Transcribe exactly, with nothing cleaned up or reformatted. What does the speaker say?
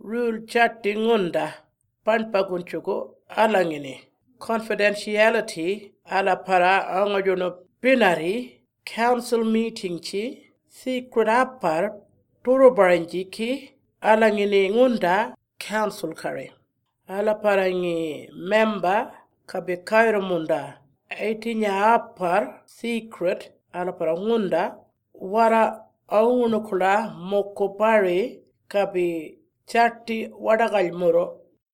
rule chatti ngunda panpagunchugo alangini. Confidentiality ala para angajono binary council meeting chi secret apar turubaranji ki alangini ngunda council kare. Ala para ngi member kabe kairo munda aitinya apar secret ala para ngunda wara aunukula mokopare kabe chatti wadagal moro